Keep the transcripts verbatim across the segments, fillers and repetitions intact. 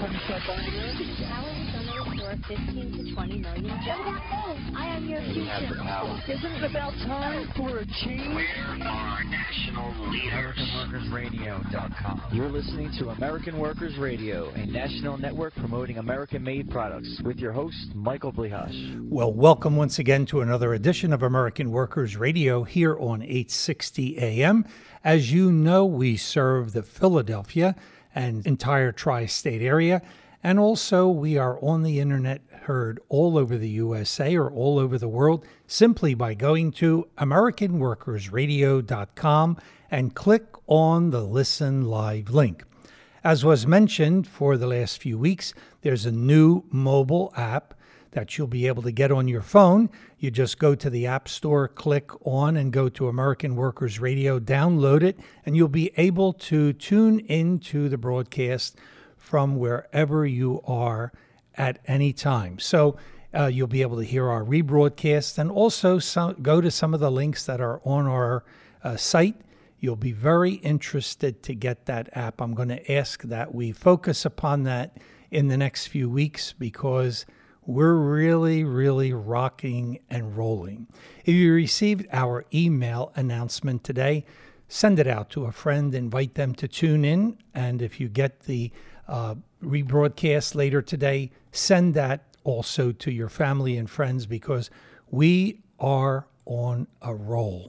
fifteen to twenty million jobs. I am your future. Isn't it about time for a change? We are national leaders. American Workers Radio dot com. You're listening to American Workers Radio, a national network promoting American-made products, with your host, Michael Blihash. Well, welcome once again to another edition of American Workers Radio here on eight sixty A M. As you know, we serve the Philadelphia and entire tri-state area. And also, we are on the internet, heard all over the U S A or all over the world, simply by going to American Workers Radio dot com and click on the Listen Live link. As was mentioned for the last few weeks, there's a new mobile app that you'll be able to get on your phone. You just go to the App Store, click on, and go to American Workers Radio, download it, and you'll be able to tune into the broadcast from wherever you are at any time. So uh, you'll be able to hear our rebroadcast and also some, go to some of the links that are on our uh, site. You'll be very interested to get that app. I'm going to ask that we focus upon that in the next few weeks because we're really, really rocking and rolling. If you received our email announcement today, send it out to a friend, invite them to tune in, and if you get the Uh, rebroadcast later today, send that also to your family and friends because we are on a roll.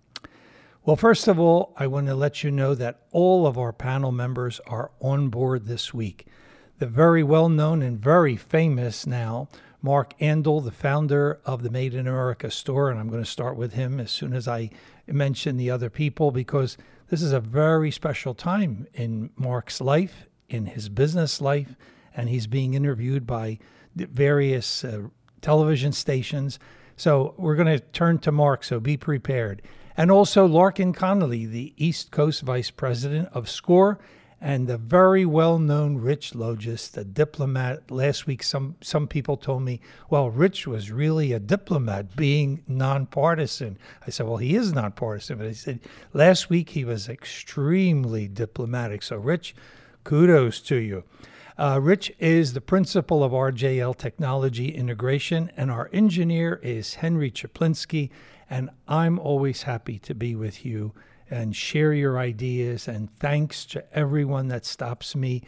Well, first of all, I want to let you know that all of our panel members are on board this week. The very well-known and very famous now, Mark Andel, the founder of the Made in America store, and I'm going to start with him as soon as I mention the other people because this is a very special time in Mark's life, in his business life, and he's being interviewed by various uh, television stations. So we're going to turn to Mark, so be prepared. And also Larkin Connolly, the East Coast Vice President of SCORE, and the very well-known Rich Logis, the diplomat. Last week, some, some people told me, well, Rich was really a diplomat, being nonpartisan. I said, well, he is nonpartisan. But I said, last week he was extremely diplomatic. So, Rich, kudos to you. Uh, Rich is the principal of R J L Technology Integration, and our engineer is Henry Chaplinsky, and I'm always happy to be with you and share your ideas, and thanks to everyone that stops me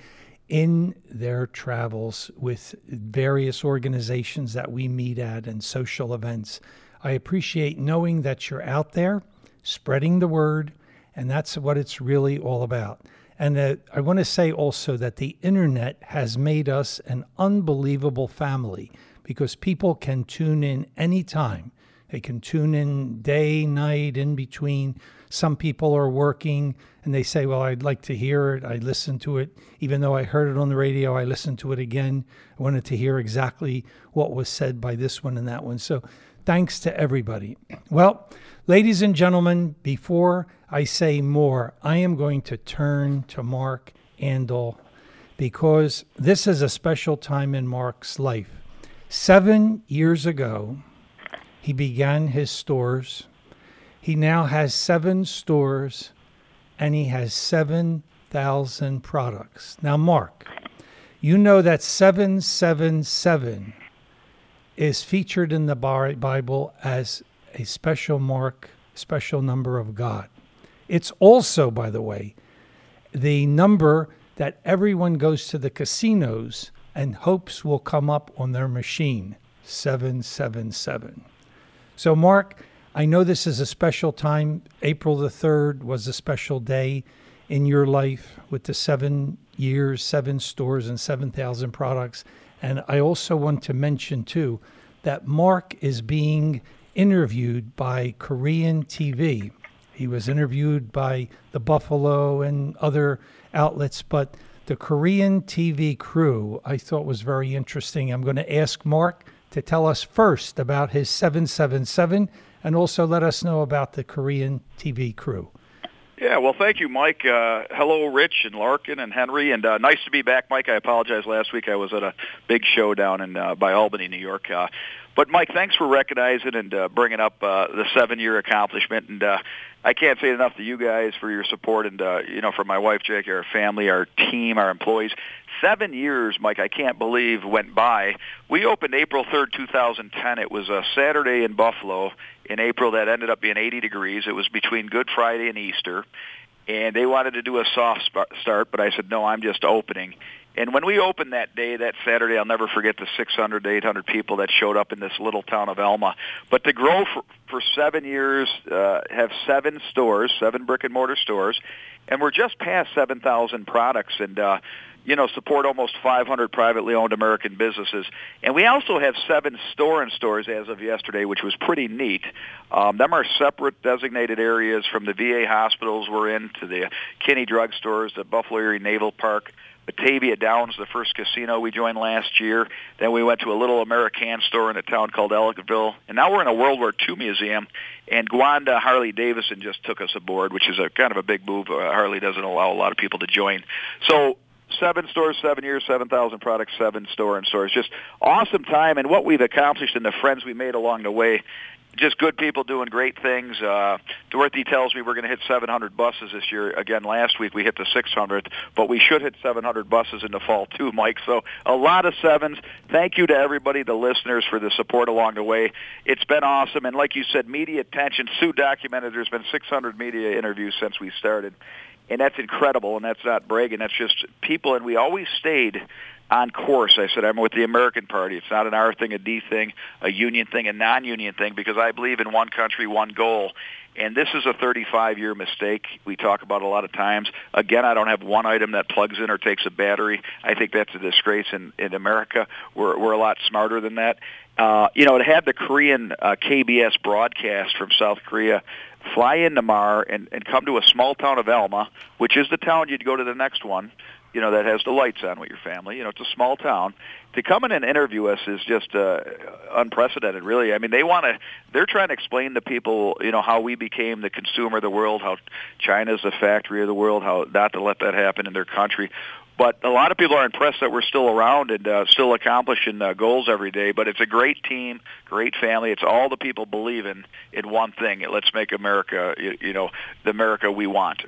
in their travels with various organizations that we meet at and social events. I appreciate knowing that you're out there spreading the word, and that's what it's really all about. And uh, I want to say also that the internet has made us an unbelievable family because people can tune in anytime. They can tune in day, night, in between. Some people are working and they say, well, I'd like to hear it. I listened to it. Even though I heard it on the radio, I listened to it again. I wanted to hear exactly what was said by this one and that one. So thanks to everybody. Well, ladies and gentlemen, before I say more, I am going to turn to Mark Andel because this is a special time in Mark's life. Seven years ago, he began his stores. He now has seven stores, and he has seven thousand products. Now, Mark, you know that seven seven seven is featured in the Bible as a special mark, special number of God. It's also, by the way, the number that everyone goes to the casinos and hopes will come up on their machine, seven seven seven. So, Mark, I know this is a special time. April the third was a special day in your life with the seven years, seven stores, and seven thousand products. And I also want to mention, too, that Mark is being interviewed by Korean T V. He was interviewed by the Buffalo and other outlets, but the Korean T V crew I thought was very interesting. I'm going to ask Mark to tell us first about his seven seven seven and also let us know about the Korean T V crew. Yeah, well, thank you, Mike. Uh, hello, Rich and Larkin and Henry, and uh, nice to be back, Mike. I apologize. Last week I was at a big show down in uh, by Albany, New York. Uh, But, Mike, thanks for recognizing and uh, bringing up uh, the seven-year accomplishment. And uh, I can't say enough to you guys for your support and, uh, you know, for my wife, Jackie, our family, our team, our employees. Seven years, Mike, I can't believe went by. We opened April third, two thousand ten. It was a Saturday in Buffalo in April that ended up being eighty degrees. It was between Good Friday and Easter. And they wanted to do a soft start, but I said, no, I'm just opening. And when we opened that day, that Saturday, I'll never forget the six hundred to eight hundred people that showed up in this little town of Elma. But to grow for, for seven years, uh, have seven stores, seven brick-and-mortar stores, and we're just past seven thousand products and, uh, you know, support almost five hundred privately owned American businesses. And we also have seven store-in-stores as of yesterday, which was pretty neat. Um, them are separate designated areas from the V A hospitals we're in to the Kinney Drug Stores, the Buffalo Erie Naval Park, Batavia Downs, the first casino we joined last year. Then we went to a little American store in a town called Ellicottville. And now we're in a World War Two museum. And Gwanda Harley-Davidson just took us aboard, which is a kind of a big move. Uh, Harley doesn't allow a lot of people to join. So seven stores, seven years, seven thousand products, seven store-in-stores. Just awesome time. And what we've accomplished and the friends we made along the way, just good people doing great things. Uh, Dorothy tells me we're going to hit seven hundred buses this year. Again, last week we hit the six hundredth, but we should hit seven hundred buses in the fall too, Mike. So a lot of sevens. Thank you to everybody, the listeners, for the support along the way. It's been awesome. And like you said, media attention. Sue documented there's been six hundred media interviews since we started. And that's incredible, and that's not bragging. That's just people, and we always stayed on course. I said, I'm with the American Party. It's not an R thing, a D thing, a union thing, a non-union thing, because I believe in one country, one goal. And this is a thirty-five-year mistake we talk about a lot of times. Again, I don't have one item that plugs in or takes a battery. I think that's a disgrace in, in America. We're, we're a lot smarter than that. Uh, you know, to have the Korean uh, K B S broadcast from South Korea fly into Mar and, and come to a small town of Elma, which is the town you'd go to the next one, you know, that has the lights on with your family. You know, it's a small town. To come in and interview us is just uh, unprecedented, really. I mean, they want to, they're trying to explain to people, you know, how we became the consumer of the world, how China's the factory of the world, how not to let that happen in their country. But a lot of people are impressed that we're still around and uh, still accomplishing uh, goals every day. But it's a great team, great family. It's all the people believe in in one thing. Let's make America, you, you know, the America we want.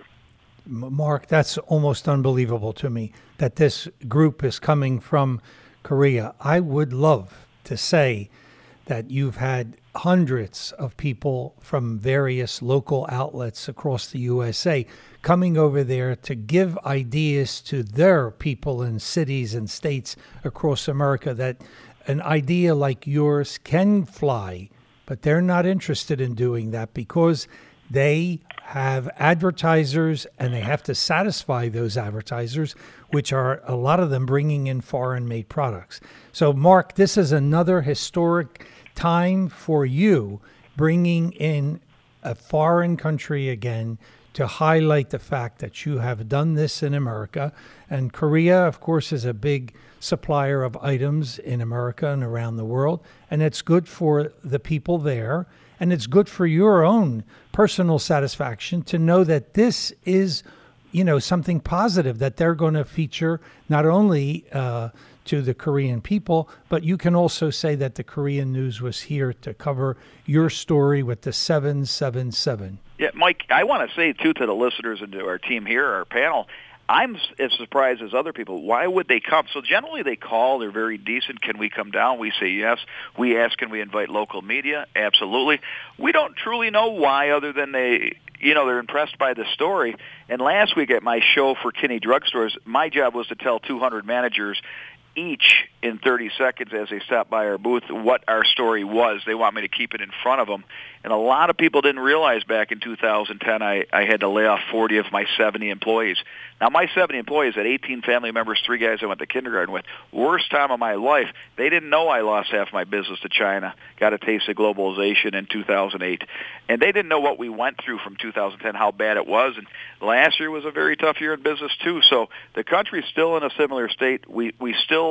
Mark, that's almost unbelievable to me that this group is coming from Korea. I would love to say that you've had hundreds of people from various local outlets across the U S A coming over there to give ideas to their people in cities and states across America, that an idea like yours can fly, but they're not interested in doing that because they have advertisers and they have to satisfy those advertisers, which are a lot of them bringing in foreign-made products. So, Mark, this is another historic time for you, bringing in a foreign country again to highlight the fact that you have done this in America. And Korea, of course, is a big supplier of items in America and around the world. And it's good for the people there. And it's good for your own personal satisfaction to know that this is, you know, something positive that they're going to feature not only uh, to the Korean people, but you can also say that the Korean News was here to cover your story with the seven seven seven. Yeah, Mike, I want to say, too, to the listeners and to our team here, our panel, I'm as surprised as other people. Why would they come? So generally they call. They're very decent. Can we come down? We say yes. We ask, can we invite local media? Absolutely. We don't truly know why, other than they, you know, they're impressed by the story. And last week at my show for Kinney Drug Stores, my job was to tell two hundred managers each in thirty seconds as they stopped by our booth what our story was. They want me to keep it in front of them. And a lot of people didn't realize back in two thousand ten I, I had to lay off forty of my seventy employees. Now, my seventy employees had eighteen family members, three guys I went to kindergarten with. Worst time of my life. They didn't know I lost half my business to China, got a taste of globalization in two thousand eight. And they didn't know what we went through from two thousand ten, how bad it was. And last year was a very tough year in business, too. So the country's still in a similar state. We, we still...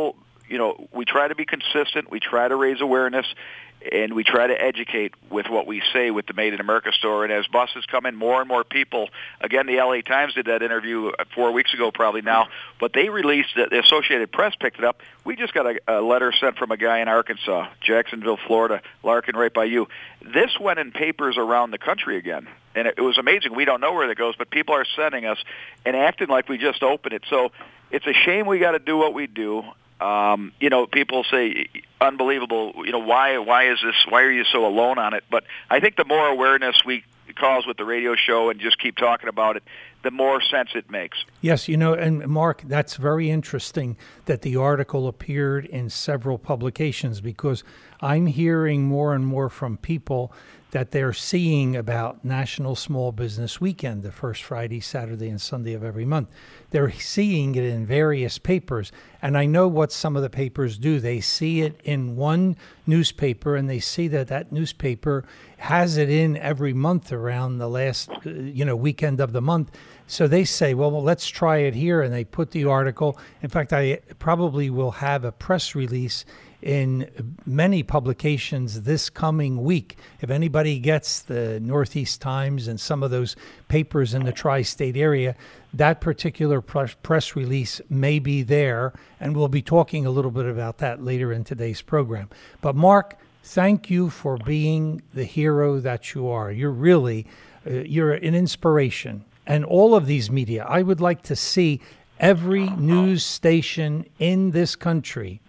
you know, we try to be consistent. We try to raise awareness, and we try to educate with what we say with the Made in America store. And as buses come in, more and more people, again, the L A Times did that interview four weeks ago probably now, but they released, the Associated Press picked it up. We just got a, a letter sent from a guy in Arkansas, Jacksonville, Florida, Larkin, right by you. This went in papers around the country again, and it, it was amazing. We don't know where that goes, but people are sending us and acting like we just opened it. So it's a shame we got to do what we do. Um, you know, people say, unbelievable, you know, why why is this, why are you so alone on it? But I think the more awareness we cause with the radio show and just keep talking about it, the more sense it makes. Yes, you know, and Mark, that's very interesting that the article appeared in several publications, because I'm hearing more and more from people that they're seeing about National Small Business Weekend, the first Friday, Saturday, and Sunday of every month. They're seeing it in various papers. And I know what some of the papers do. They see it in one newspaper, and they see that that newspaper has it in every month around the last, uh, you know, weekend of the month. So they say, well, well, let's try it here. And they put the article. In fact, I probably will have a press release in many publications this coming week. If anybody gets the Northeast Times and some of those papers in the tri-state area, that particular press release may be there, and we'll be talking a little bit about that later in today's program. But Mark, thank you for being the hero that you are. You're really, uh, you're an inspiration. And all of these media, I would like to see every news station in this country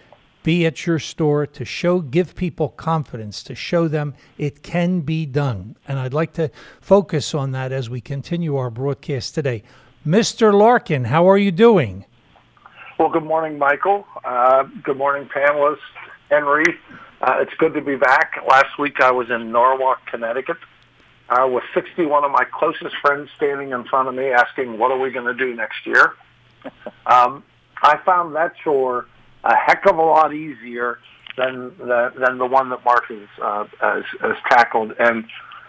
be at your store to show, give people confidence, to show them it can be done. And I'd like to focus on that as we continue our broadcast today. Mister Larkin, how are you doing? Well, good morning, Michael. Uh, good morning, panelists. Henry, uh, it's good to be back. Last week I was in Norwalk, Connecticut, uh, with sixty-one of my closest friends standing in front of me asking, what are we going to do next year? um, I found that chore a heck of a lot easier than the, than the one that Mark has, uh, has, has tackled. And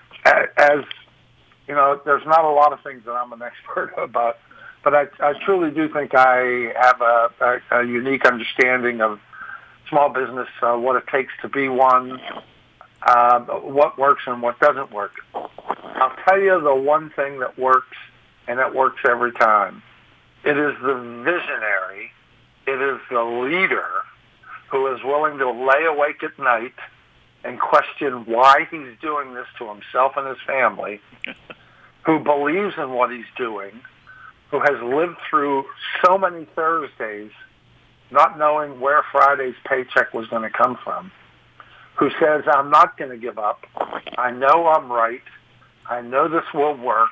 as, you know, there's not a lot of things that I'm an expert about, but I, I truly do think I have a, a, a unique understanding of small business, uh, what it takes to be one, uh, what works and what doesn't work. I'll tell you the one thing that works, and it works every time. It is the visionary. It is the leader who is willing to lay awake at night and question why he's doing this to himself and his family, who believes in what he's doing, who has lived through so many Thursdays not knowing where Friday's paycheck was going to come from, who says, I'm not going to give up. I know I'm right. I know this will work,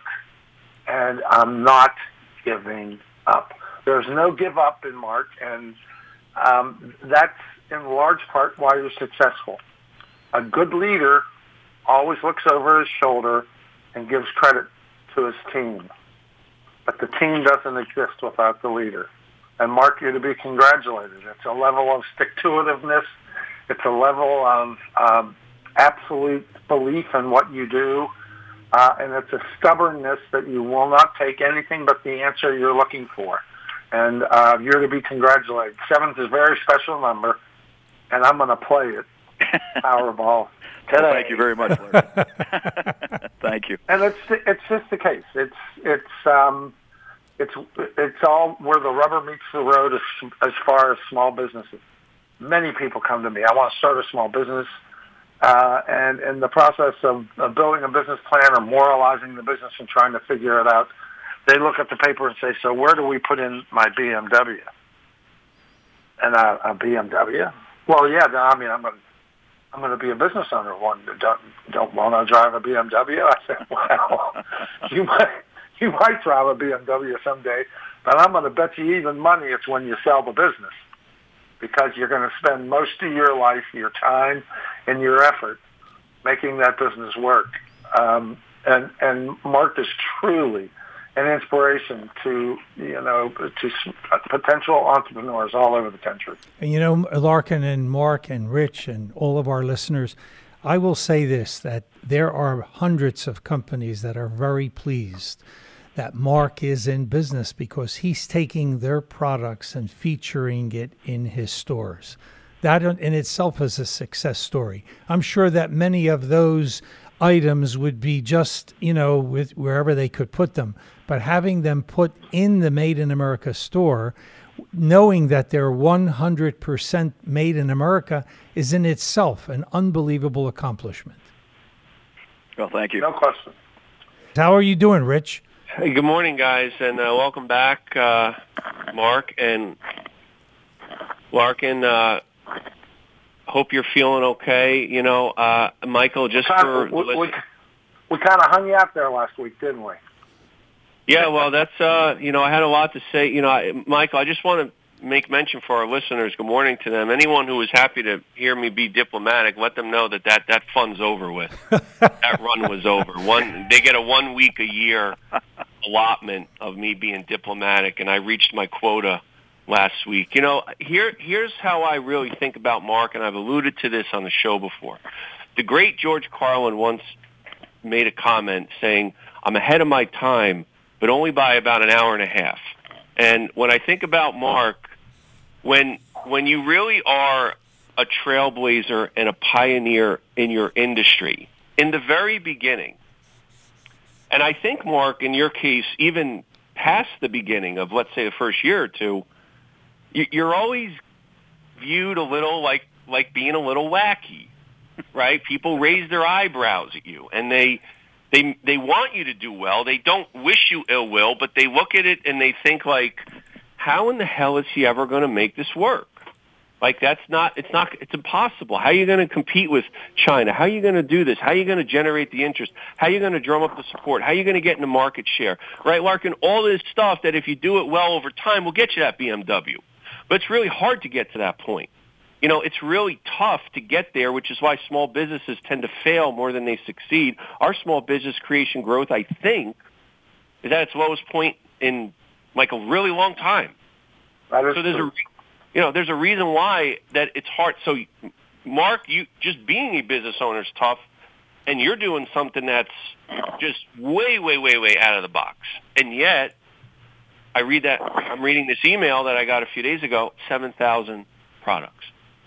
and I'm not giving up. There's no give up in Mark, and um, that's in large part why you're successful. A good leader always looks over his shoulder and gives credit to his team. But the team doesn't exist without the leader. And Mark, you're to be congratulated. It's a level of stick-to-itiveness. It's a level of um, absolute belief in what you do. Uh, and it's a stubbornness that you will not take anything but the answer you're looking for. And uh, you're to be congratulated. Seventh is a very special number, and I'm going to play it. Powerball today. Well, thank you very much, Larry. Thank you. And it's it's just the case. It's it's um it's it's all where the rubber meets the road as, as far as small businesses. Many people come to me. I want to start a small business, uh, and in the process of, of building a business plan or moralizing the business and trying to figure it out, they look at the paper and say, so where do we put in my B M W? And uh, a B M W? Well, yeah, I mean, I'm going to I'm going to be a business owner. One, don't, don't want to drive a B M W? I said, well, you might, you might drive a B M W someday, but I'm going to bet you even money it's when you sell the business, because you're going to spend most of your life, your time, and your effort making that business work. Um, and, and Mark is truly an inspiration to, you know, to potential entrepreneurs all over the country. And, you know, Larkin and Mark and Rich and all of our listeners, I will say this, that there are hundreds of companies that are very pleased that Mark is in business because he's taking their products and featuring it in his stores. That in itself is a success story. I'm sure that many of those items would be just, you know, with wherever they could put them. But having them put in the Made in America store, knowing that they're one hundred percent made in America, is in itself an unbelievable accomplishment. Well, thank you. No question. How are you doing, Rich? Hey, good morning, guys, and uh, welcome back, uh, Mark and Larkin. Uh, hope you're feeling okay. You know, uh, Michael, just for... We, we, we kind of hung you out there last week, didn't we? Yeah, well, that's, uh, you know, I had a lot to say. You know, I, Michael, I just want to make mention for our listeners, good morning to them. Anyone who was happy to hear me be diplomatic, let them know that that, that fun's over with. That run was over. One, they get a one week a year allotment of me being diplomatic, and I reached my quota last week. You know, here here's how I really think about Mark, and I've alluded to this on the show before. The great George Carlin once made a comment saying, I'm ahead of my time, but only by about an hour and a half. And when I think about Mark, when when you really are a trailblazer and a pioneer in your industry, in the very beginning, and I think, Mark, in your case, even past the beginning of, let's say, the first year or two, you're always viewed a little like, like being a little wacky, right? People raise their eyebrows at you, and they... They they want you to do well. They don't wish you ill will, but they look at it and they think like, how in the hell is he ever going to make this work? Like that's not, it's not, it's impossible. How are you going to compete with China? How are you going to do this? How are you going to generate the interest? How are you going to drum up the support? How are you going to get in the market share? Right, Larkin, all this stuff that if you do it well over time will get you that B M W. But it's really hard to get to that point. You know, it's really tough to get there, which is why small businesses tend to fail more than they succeed. Our small business creation growth, I think, is at its lowest point in like a really long time. That is so there's true. a, you know, there's a reason why that it's hard. So, Mark, you just being a business owner is tough, and you're doing something that's just way, way, way, way out of the box. And yet, I read that I'm reading this email that I got a few days ago, seven thousand products.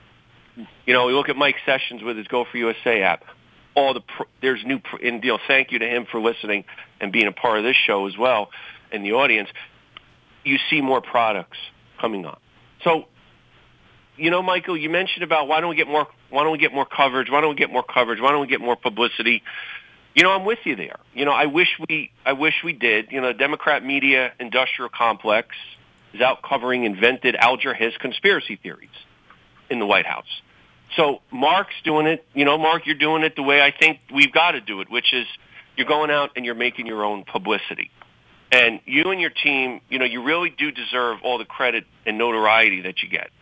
You know, we look at Mike Sessions with his Go for U S A app. All the pr- there's new pr- and deal. Thank you to him for listening and being a part of this show as well, and the audience. You see more products coming on. So, you know, Michael, you mentioned about why don't we get more? Why don't we get more coverage? Why don't we get more coverage? Why don't we get more publicity? You know, I'm with you there. You know, I wish we, I wish we did. You know, the Democrat media industrial complex is out covering invented Alger Hiss conspiracy theories in the White House. So Mark's doing it, you know, Mark, you're doing it the way I think we've got to do it, which is you're going out and you're making your own publicity. And you and your team, you know, you really do deserve all the credit and notoriety that you get.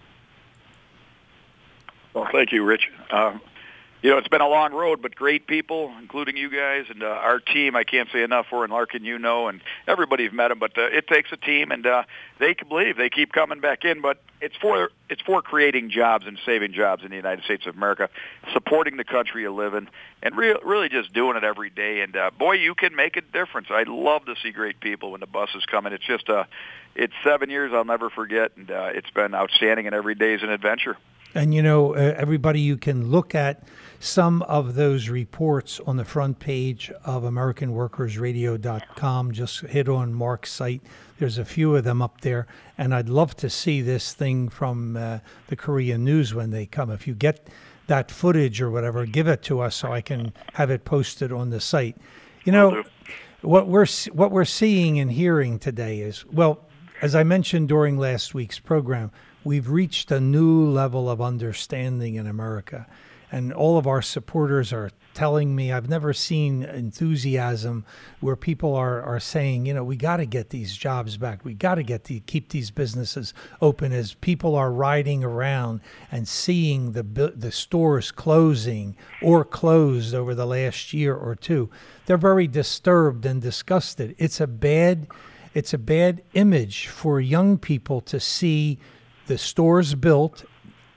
Well, thank you, Rich. Um, you know, it's been a long road, but great people, including you guys and uh, our team. I can't say enough for, and Larkin, you know, and everybody who've met them. But uh, it takes a team, and uh, they can believe they keep coming back in. But it's for it's for creating jobs and saving jobs in the United States of America, supporting the country you live in, and re- really just doing it every day. And uh, boy, you can make a difference. I love to see great people when the bus is coming. It's just uh, it's seven years I'll never forget, and uh, it's been outstanding. And every day is an adventure. And, you know, uh, everybody, you can look at some of those reports on the front page of American Workers Radio dot com. Just hit on Mark's site. There's a few of them up there. And I'd love to see this thing from uh, the Korean News when they come. If you get that footage or whatever, give it to us so I can have it posted on the site. You know, what we're what we're seeing and hearing today is, well, as I mentioned during last week's program, we've reached a new level of understanding in America. And all of our supporters are telling me, I've never seen enthusiasm where people are, are saying, you know, we got to get these jobs back. We got to get to keep these businesses open, as people are riding around and seeing the the stores closing or closed over the last year or two. They're very disturbed and disgusted. It's a bad, it's a bad image for young people to see the stores built,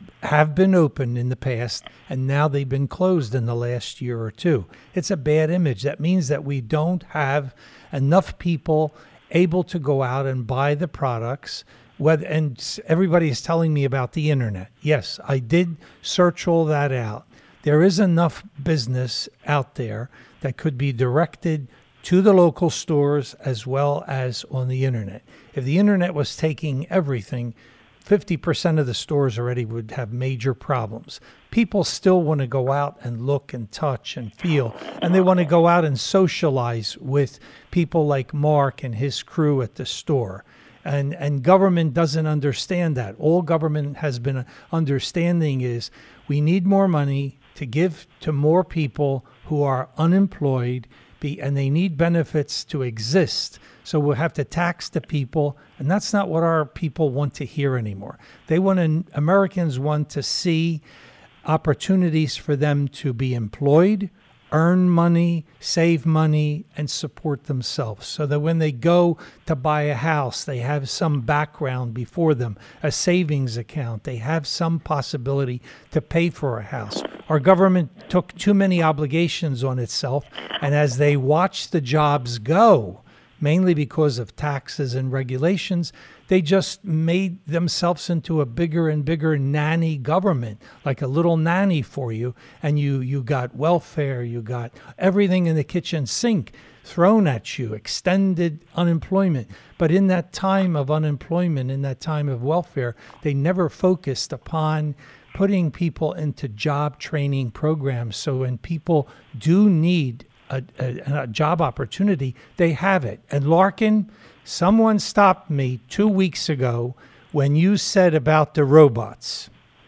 have been open in the past, and now they've been closed in the last year or two. It's a bad image. That means that we don't have enough people able to go out and buy the products. Whether, and everybody is telling me about the internet. Yes, I did search all that out. There is enough business out there that could be directed to the local stores as well as on the internet. If the internet was taking everything, fifty percent of the stores already would have major problems. People still want to go out and look and touch and feel, and they want to go out and socialize with people like Mark and his crew at the store. And and government doesn't understand that. All government has been understanding is we need more money to give to more people who are unemployed, be, and they need benefits to exist. So we'll have to tax the people, and that's not what our people want to hear anymore. They want to, Americans want to see opportunities for them to be employed, earn money, save money, and support themselves, so that when they go to buy a house, they have some background before them, a savings account. They have some possibility to pay for a house. Our government took too many obligations on itself, and as they watch the jobs go, mainly because of taxes and regulations, they just made themselves into a bigger and bigger nanny government, like a little nanny for you. And you, you got welfare, you got everything in the kitchen sink thrown at you, extended unemployment. But in that time of unemployment, in that time of welfare, they never focused upon putting people into job training programs. So when people do need a, a, a job opportunity, they have it. And Larkin, someone stopped me two weeks ago when you said about the robots.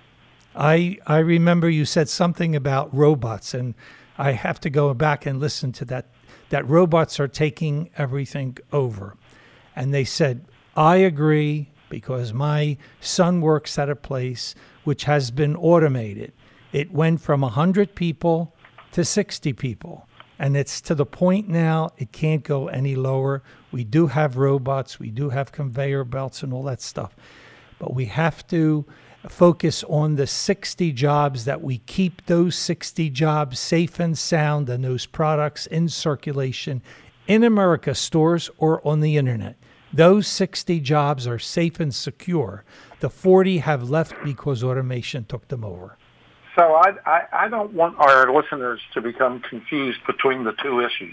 I I remember you said something about robots, and I have to go back and listen to that, that robots are taking everything over. And they said, I agree, because my son works at a place which has been automated. It went from one hundred people to sixty people. And it's to the point now it can't go any lower. We do have robots, we do have conveyor belts and all that stuff. But we have to focus on the sixty jobs, that we keep those sixty jobs safe and sound and those products in circulation in America stores or on the internet. Those sixty jobs are safe and secure. The forty have left because automation took them over. So I, I, I don't want our listeners to become confused between the two issues.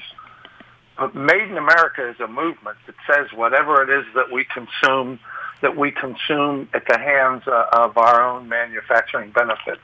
But Made in America is a movement that says whatever it is that we consume, that we consume at the hands uh, of our own manufacturing benefit.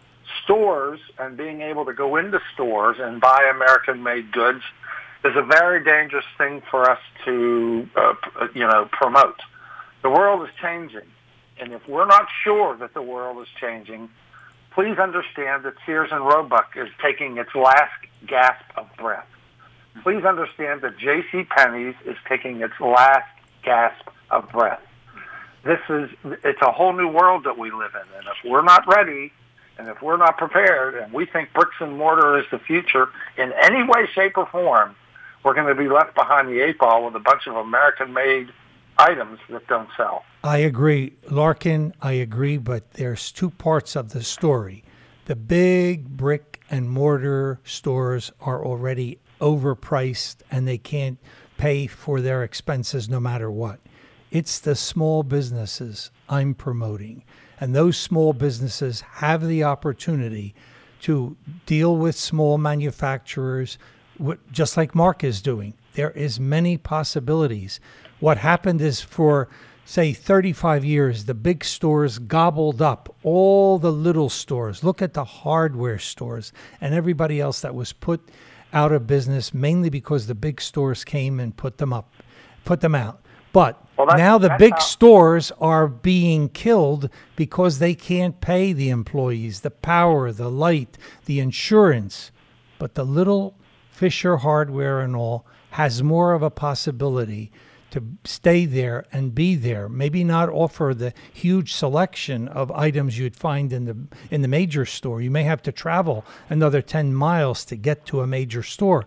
Stores and being able to go into stores and buy American-made goods is a very dangerous thing for us to, uh, you know, promote. The world is changing, and if we're not sure that the world is changing, please understand that Sears and Roebuck is taking its last gasp of breath. Please understand that J C Penney's is taking its last gasp of breath. This is, it's a whole new world that we live in, and if we're not ready, and if we're not prepared, and we think bricks and mortar is the future in any way, shape, or form, we're going to be left behind the eight ball with a bunch of American-made items that don't sell. I agree, Larkin, I agree, but there's two parts of the story. The big brick and mortar stores are already overpriced, and they can't pay for their expenses no matter what. It's the small businesses I'm promoting, and those small businesses have the opportunity to deal with small manufacturers, just like Mark is doing. There is many possibilities. What happened is, for say thirty-five years, the big stores gobbled up all the little stores. Look at the hardware stores and everybody else that was put out of business, mainly because the big stores came and put them up, put them out. But well, now the big how- stores are being killed because they can't pay the employees, the power, the light, the insurance. But the little Fisher Hardware and all has more of a possibility to stay there and be there. Maybe not offer the huge selection of items you'd find in the in the major store. You may have to travel another ten miles to get to a major store.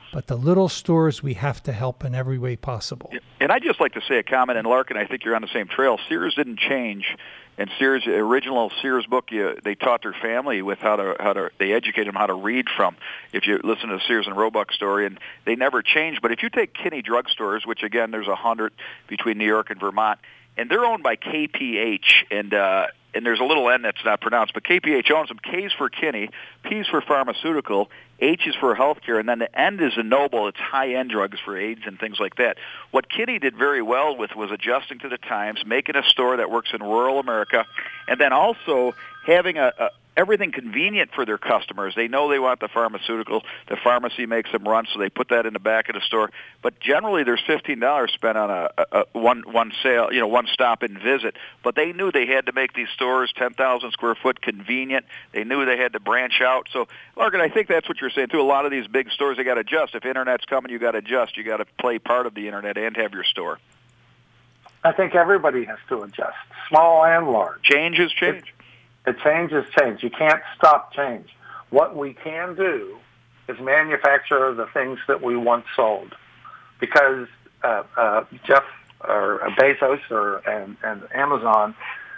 but the little stores we have to help in every way possible. And I'd just like to say a comment, and Larkin, I think you're on the same trail. Sears didn't change. And Sears, original Sears book, you, they taught their family with how to how to they educated them how to read from. If you listen to the Sears and Roebuck story, and they never changed. But if you take Kinney drugstores, which again there's a hundred between New York and Vermont, and they're owned by K P H, and uh, and there's a little N that's not pronounced, but K P H owns them. K's for Kinney, P's for pharmaceutical, H is for healthcare, and then the N is a Noble. It's high-end drugs for AIDS and things like that. What Kinney did very well with was adjusting to the times, making a store that works in rural America, and then also having a, a everything convenient for their customers. They know they want the pharmaceutical. The pharmacy makes them run, so they put that in the back of the store. But generally, there's fifteen dollars spent on a, a, a one one sale, you know, one stop and visit. But they knew they had to make these stores ten thousand square foot convenient. They knew they had to branch out. So, Larkin, I think that's what you're saying too. A lot of these big stores, they got to adjust. If internet's coming, you got to adjust. You got to play part of the internet and have your store. I think everybody has to adjust, small and large. Change is change. It, The change is change. You can't stop change. What we can do is manufacture the things that we once sold, because uh, uh, Jeff or Bezos or and, and Amazon,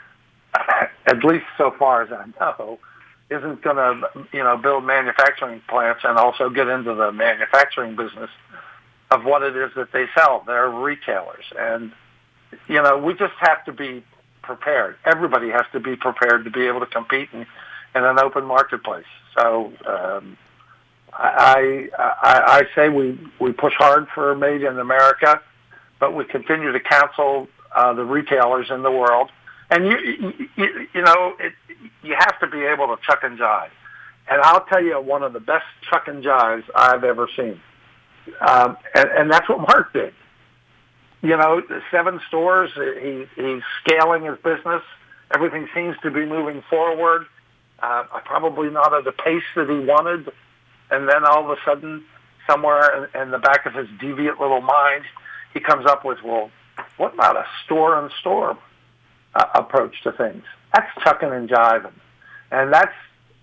at least so far as I know, isn't going to you know build manufacturing plants and also get into the manufacturing business of what it is that they sell. They're retailers, and you know we just have to be prepared. Everybody has to be prepared to be able to compete in, in an open marketplace. So um, I, I, I say we, we push hard for Made in America, but we continue to counsel uh, the retailers in the world. And you, you, you know, it, you have to be able to chuck and jive. And I'll tell you, one of the best chuck and jives I've ever seen. Um, and, and that's what Mark did. You know, seven stores, he, he's scaling his business. Everything seems to be moving forward, uh, probably not at the pace that he wanted. And then all of a sudden, somewhere in, in the back of his deviant little mind, he comes up with, well, what about a store-in-store uh, approach to things? That's chucking and jiving. And that's,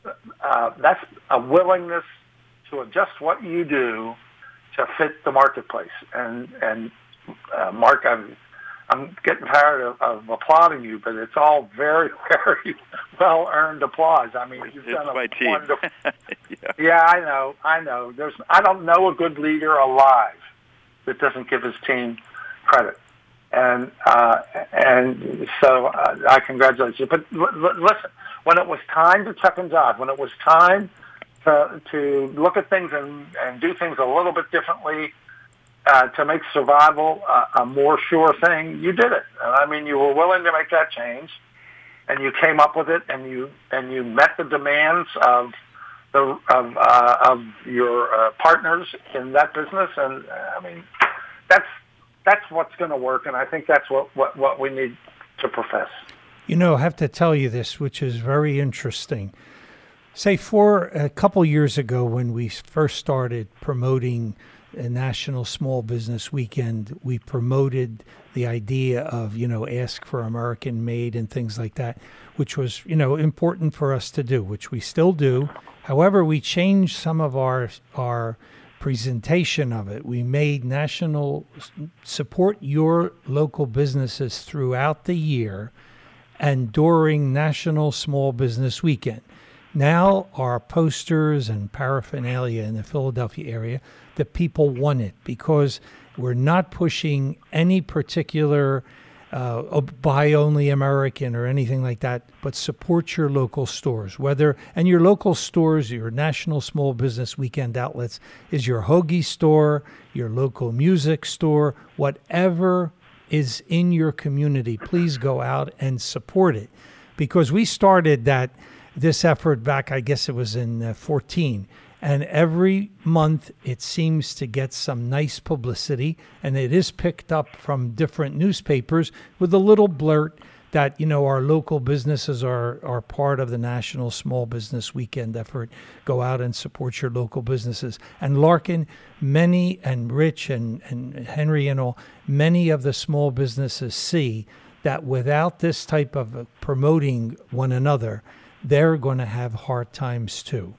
uh, that's a willingness to adjust what you do to fit the marketplace. And, and Uh, Mark, I'm, I'm getting tired of, of applauding you, but it's all very, very well-earned applause. I mean, you've it's done a my team. wonderful. yeah. yeah, I know, I know. There's, I don't know a good leader alive that doesn't give his team credit, and uh, and so uh, I congratulate you. But l- l- listen, when it was time to chuck and jive, when it was time to to look at things and, and do things a little bit differently. Uh, to make survival uh, a more sure thing, you did it. And I mean, you were willing to make that change, and you came up with it, and you and you met the demands of the of uh, of your uh, partners in that business. And uh, I mean, that's that's what's going to work, and I think that's what, what, what we need to profess. You know, I have to tell you this, which is very interesting. Say, for a couple years ago, when we first started promoting a National Small Business Weekend, we promoted the idea of, you know, ask for American made and things like that, which was, you know, important for us to do, which we still do. However, we changed some of our our presentation of it. We made national support your local businesses throughout the year and during National Small Business Weekend. Now our posters and paraphernalia in the Philadelphia area, the people want it because we're not pushing any particular uh, buy only American or anything like that, but support your local stores. Whether and your local stores, your National Small Business Weekend outlets, is your hoagie store, your local music store, whatever is in your community, please go out and support it. Because we started that this effort back, I guess it was in uh, fourteen. And every month it seems to get some nice publicity, and it is picked up from different newspapers with a little blurt that, you know, our local businesses are, are part of the National Small Business Weekend effort. Go out and support your local businesses. And Larkin, many, and Rich and, and Henry and all, many of the small businesses see that without this type of promoting one another, they're going to have hard times too.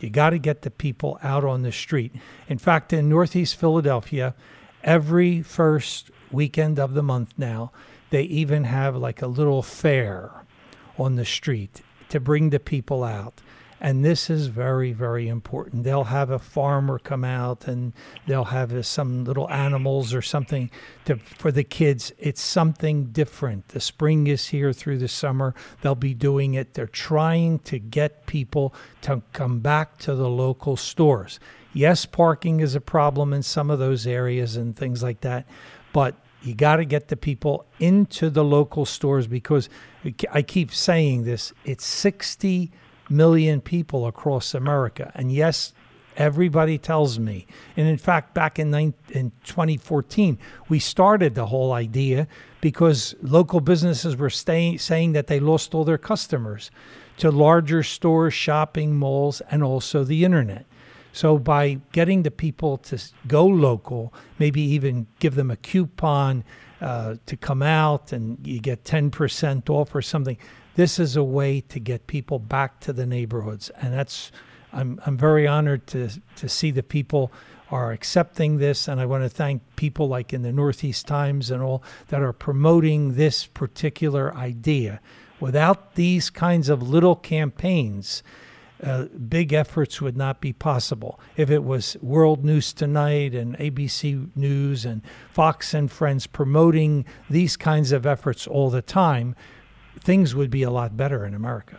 You got to get the people out on the street. In fact, in Northeast Philadelphia, every first weekend of the month now, they even have like a little fair on the street to bring the people out. And this is very, very important. They'll have a farmer come out and they'll have uh, some little animals or something to, for the kids. It's something different. The spring is here through the summer. They'll be doing it. They're trying to get people to come back to the local stores. Yes, parking is a problem in some of those areas and things like that, but you got to get the people into the local stores because I keep saying this, it's sixty million people across America. And yes, everybody tells me. And in fact, back in, in twenty fourteen, we started the whole idea because local businesses were staying, saying that they lost all their customers to larger stores, shopping malls, and also the internet. So by getting the people to go local, maybe even give them a coupon uh, to come out and you get ten percent off or something, this is a way to get people back to the neighborhoods. And that's, I'm I'm very honored to to see the people are accepting this. And I want to thank people like in the Northeast Times and all that are promoting this particular idea. Without these kinds of little campaigns, Uh, big efforts would not be possible. If it was World News Tonight and A B C News and Fox and Friends promoting these kinds of efforts all the time, things would be a lot better in America.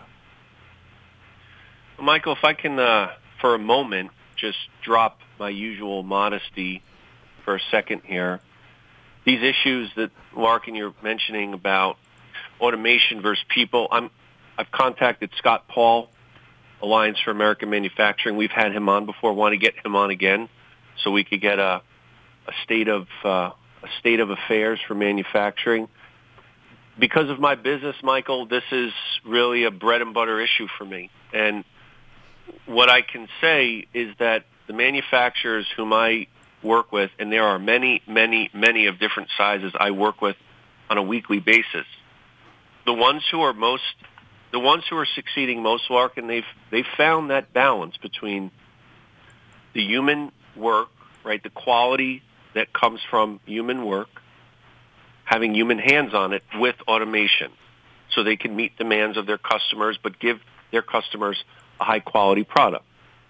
Michael, if I can, uh, for a moment, just drop my usual modesty for a second here. These issues that, Larkin, you're mentioning about automation versus people, I'm, I've contacted Scott Paul, Alliance for American Manufacturing. We've had him on before. Want to get him on again so we could get a, a state of uh, a state of affairs for manufacturing. Because of my business, Michael, this is really a bread and butter issue for me. And what I can say is that the manufacturers whom I work with, and there are many, many, many of different sizes I work with on a weekly basis, the ones who are most The ones who are succeeding most, Larkin, they've they've found that balance between the human work, right, the quality that comes from human work, having human hands on it with automation, so they can meet demands of their customers, but give their customers a high quality product.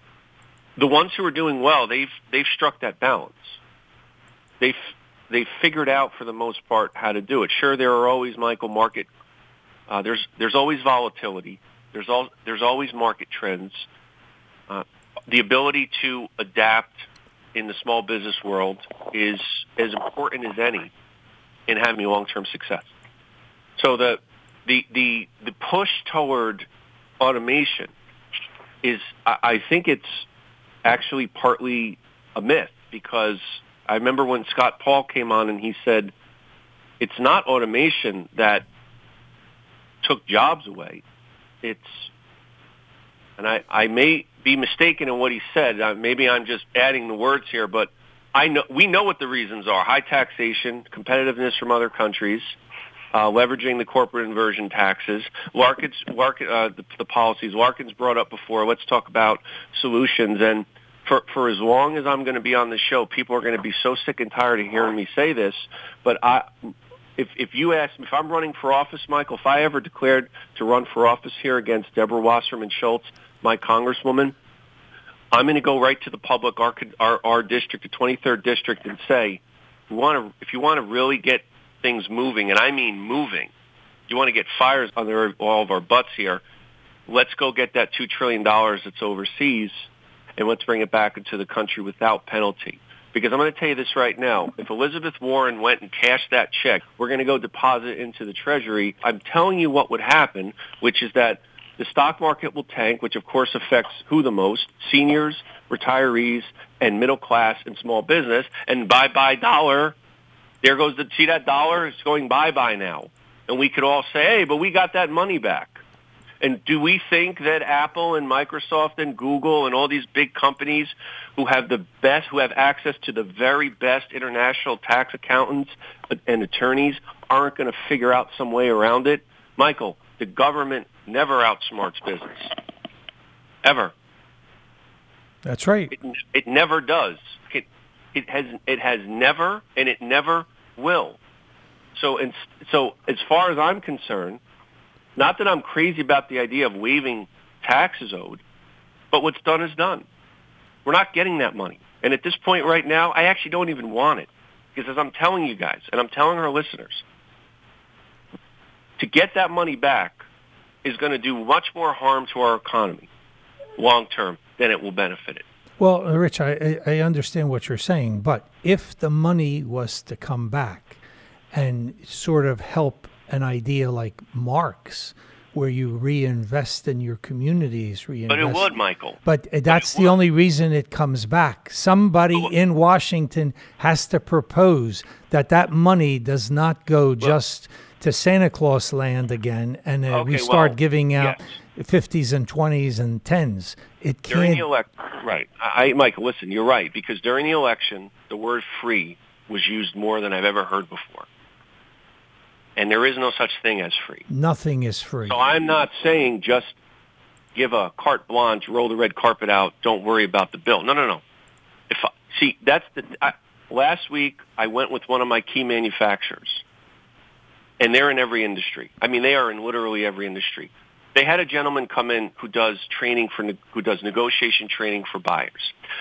The ones who are doing well, they've they've struck that balance. They've they've figured out for the most part how to do it. Sure, there are always, Michael, market. Uh, there's there's always volatility. There's all there's always market trends. Uh, the ability to adapt in the small business world is as important as any in having long-term success. So the the the the push toward automation is, I, I think it's actually partly a myth, because I remember when Scott Paul came on and he said it's not automation that took jobs away. It's, and I, I may be mistaken in what he said. Uh, maybe I'm just adding the words here, but I know we know what the reasons are: high taxation, competitiveness from other countries, uh, leveraging the corporate inversion taxes, Larkin's, Larkin, uh, the, the policies Larkin's brought up before. Let's talk about solutions. And for for as long as I'm going to be on the show, people are going to be so sick and tired of hearing me say this, but I. If if you ask me, if I'm running for office, Michael, if I ever declared to run for office here against Deborah Wasserman Schultz, my congresswoman, I'm going to go right to the public, our our, our district, the twenty-third district, and say, you want to, if you want to really get things moving, and I mean moving, you want to get fires under all of our butts here, let's go get that two trillion dollars that's overseas, and let's bring it back into the country without penalty. Because I'm going to tell you this right now. If Elizabeth Warren went and cashed that check, we're going to go deposit it into the Treasury. I'm telling you what would happen, which is that the stock market will tank, which of course affects who the most? Seniors, retirees, and middle class and small business. And bye-bye dollar. There goes the, see that dollar? It's going bye-bye now. And we could all say, hey, but we got that money back. And do we think that Apple and Microsoft and Google and all these big companies who have the best, who have access to the very best international tax accountants and attorneys aren't going to figure out some way around it? Michael, the government never outsmarts business. Ever. That's right. It, it never does. It, it has it has never, and it never will. So, in, so as far as I'm concerned, not that I'm crazy about the idea of waiving taxes owed, but what's done is done. We're not getting that money. And at this point right now, I actually don't even want it. Because as I'm telling you guys, and I'm telling our listeners, to get that money back is going to do much more harm to our economy long term than it will benefit it. Well, Rich, I, I understand what you're saying, but if the money was to come back and sort of help an idea like Mark's, where you reinvest in your communities, reinvest. But it would, Michael. But that's the only reason it comes back. Somebody in Washington has to propose that that money does not go just to Santa Claus land again, and uh, okay, we start well, giving out yes. fifties and twenties and tens. It can't. During the election, right. I, Michael, listen, you're right, because during the election, the word free was used more than I've ever heard before. And there is no such thing as free. Nothing is free. So I'm not saying just give a carte blanche, roll the red carpet out, don't worry about the bill. No, no, no. If I, see, that's the I, last week I went with one of my key manufacturers, and they're in every industry. I mean, they are in literally every industry. They had a gentleman come in who does training for who does negotiation training for buyers,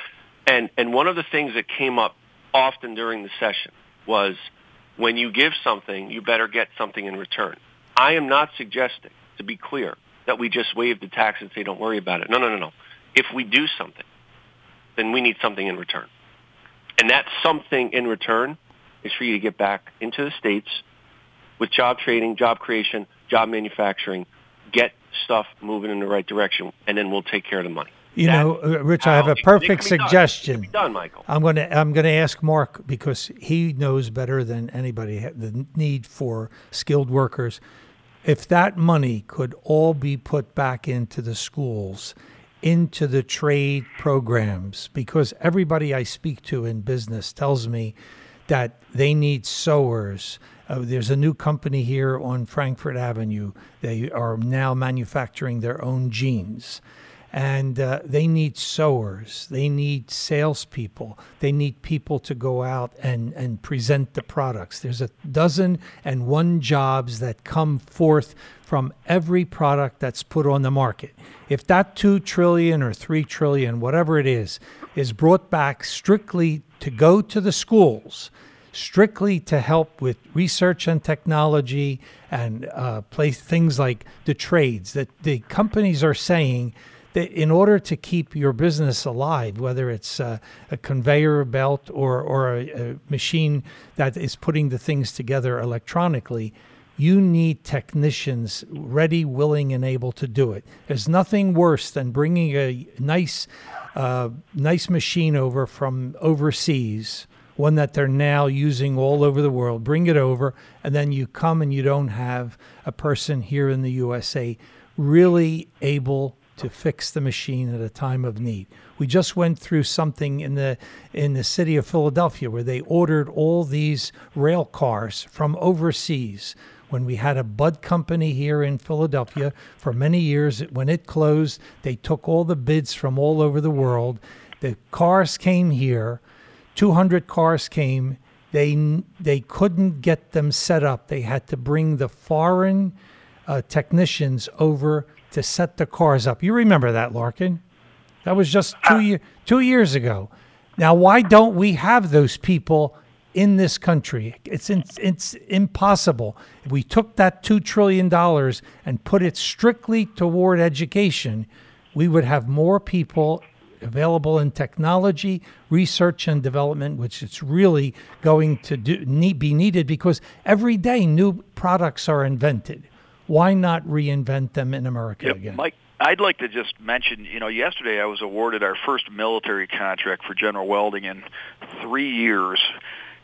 and and one of the things that came up often during the session was, when you give something, you better get something in return. I am not suggesting, to be clear, that we just waive the tax and say don't worry about it. No, no, no, no. If we do something, then we need something in return. And that something in return is for you to get back into the States with job training, job creation, job manufacturing, get stuff moving in the right direction, and then we'll take care of the money. You That's know, uh, Rich, I have a perfect suggestion. It can be done, Michael. I'm going to I'm going to ask Mark, because he knows better than anybody the need for skilled workers. If that money could all be put back into the schools, into the trade programs, because everybody I speak to in business tells me that they need sewers. Uh, there's a new company here on Frankfurt Avenue. They are now manufacturing their own jeans. And uh, they need sewers. They need salespeople. They need people to go out and, and present the products. There's a dozen and one jobs that come forth from every product that's put on the market. If that two trillion dollars or three trillion dollars, whatever it is, is brought back strictly to go to the schools, strictly to help with research and technology and uh, place things like the trades, that the companies are saying that in order to keep your business alive, whether it's uh, a conveyor belt or, or a, a machine that is putting the things together electronically, you need technicians ready, willing, and able to do it. There's nothing worse than bringing a nice, uh, nice machine over from overseas, one that they're now using all over the world. Bring it over, and then you come and you don't have a person here in the U S A really able to fix the machine at a time of need. We just went through something in the in the city of Philadelphia where they ordered all these rail cars from overseas. When we had a Bud company here in Philadelphia for many years, when it closed, they took all the bids from all over the world. The cars came here, two hundred cars came. They they couldn't get them set up. They had to bring the foreign uh, technicians over to set the cars up. You remember that, Larkin? That was just two, year, two years ago. Now, why don't we have those people in this country? It's in, it's impossible. If we took that two trillion dollars and put it strictly toward education, we would have more people available in technology, research and development, which it's really going to do, need, be needed, because every day new products are invented. Why not reinvent them in America yep. again? Mike, I'd like to just mention, you know, yesterday I was awarded our first military contract for General Welding in three years.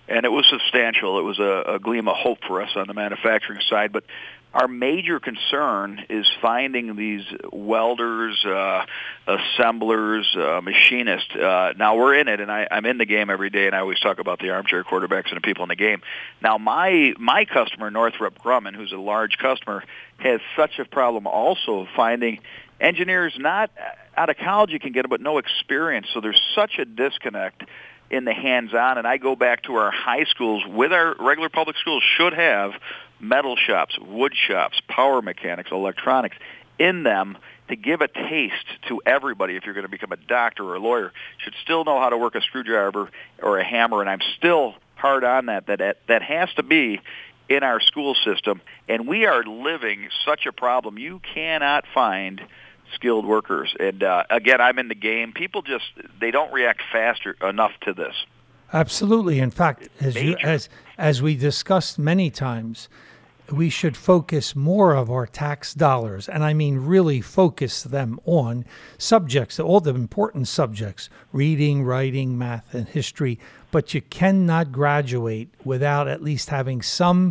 and it was substantial. It was a, a gleam of hope for us on the manufacturing side, but our major concern is finding these welders, uh, assemblers, uh, machinists. Uh, now, we're in it, and I, I'm in the game every day, and I always talk about the armchair quarterbacks and the people in the game. Now, my my customer, Northrop Grumman, who's a large customer, has such a problem also finding engineers not out of college you can get them, but no experience. So there's such a disconnect in the hands-on, and I go back to our high schools with our regular public schools should have metal shops, wood shops, power mechanics, electronics in them to give a taste to everybody. If you're going to become a doctor or a lawyer, should still know how to work a screwdriver or a hammer, and I'm still hard on that. That that has to be in our school system, and we are living such a problem. You cannot find skilled workers, and uh, again, I'm in the game. People just they don't react fast enough to this. Absolutely. In fact, as you, as as we discussed many times, we should focus more of our tax dollars, and I mean really focus them on subjects, all the important subjects, reading, writing, math, and history, but you cannot graduate without at least having some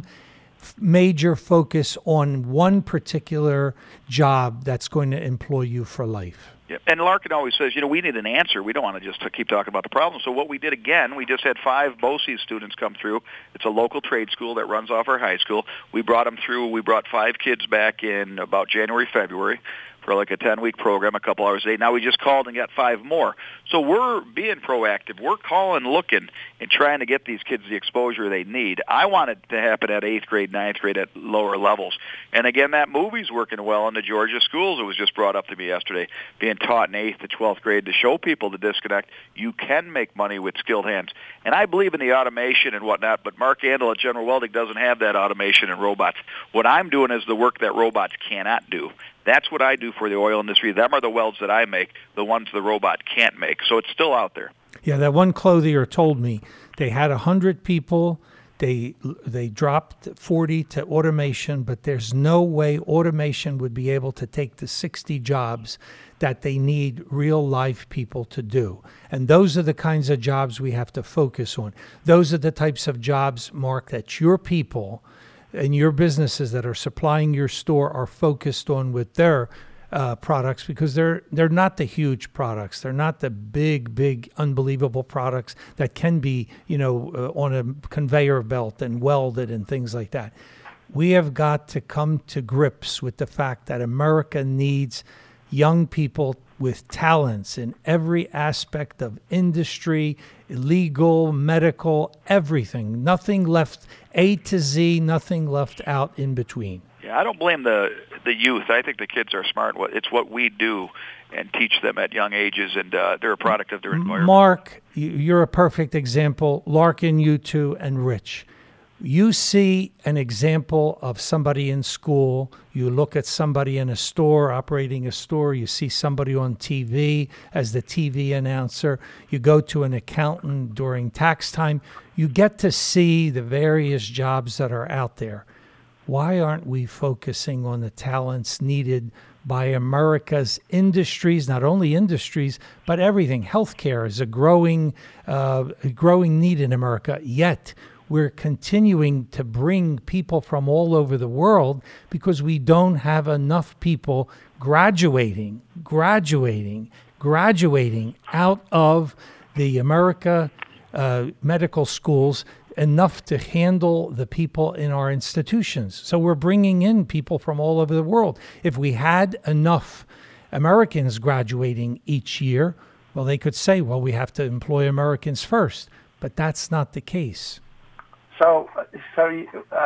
major focus on one particular job that's going to employ you for life. Yep. And Larkin always says, you know, we need an answer. We don't want to just keep talking about the problem. So what we did again, we just had five B O C E S students come through. It's a local trade school that runs off our high school. We brought them through. We brought five kids back in about January, February for like a ten-week program, a couple hours a day. Now we just called and got five more. So we're being proactive. We're calling, looking, and trying to get these kids the exposure they need. I want it to happen at eighth grade, ninth grade, at lower levels. And again, that movie's working well in the Georgia schools. It was just brought up to me yesterday, being taught in eighth to twelfth grade to show people the disconnect. You can make money with skilled hands. And I believe in the automation and whatnot, but Mark Andel at General Welding doesn't have that automation and robots. What I'm doing is the work that robots cannot do. That's what I do for the oil industry. Them are the welds that I make, the ones the robot can't make. So it's still out there. Yeah, that one clothier told me they had one hundred people. They they dropped forty to automation, but there's no way automation would be able to take the sixty jobs that they need real life people to do. And those are the kinds of jobs we have to focus on. Those are the types of jobs, Mark, that your people and your businesses that are supplying your store are focused on with their uh, products, because they're they're not the huge products. They're not the big, big, unbelievable products that can be, you know, uh, on a conveyor belt and welded and things like that. We have got to come to grips with the fact that America needs young people with talents in every aspect of industry, legal, medical, everything. Nothing left A to Z, nothing left out in between. Yeah, I don't blame the the youth. I think the kids are smart. It's what we do and teach them at young ages, and uh, they're a product of their environment. Mark, you're a perfect example. Larkin, you too, and Rich. You see an example of somebody in school. You look at somebody in a store, operating a store. You see somebody on T V as the T V announcer. You go to an accountant during tax time. You get to see the various jobs that are out there. Why aren't we focusing on the talents needed by America's industries, not only industries, but everything? Healthcare is a growing, uh, a growing need in America, yet we're continuing to bring people from all over the world because we don't have enough people graduating, graduating, graduating out of the America uh, medical schools enough to handle the people in our institutions. So we're bringing in people from all over the world. If we had enough Americans graduating each year, well, they could say, well, we have to employ Americans first, but that's not the case. So, so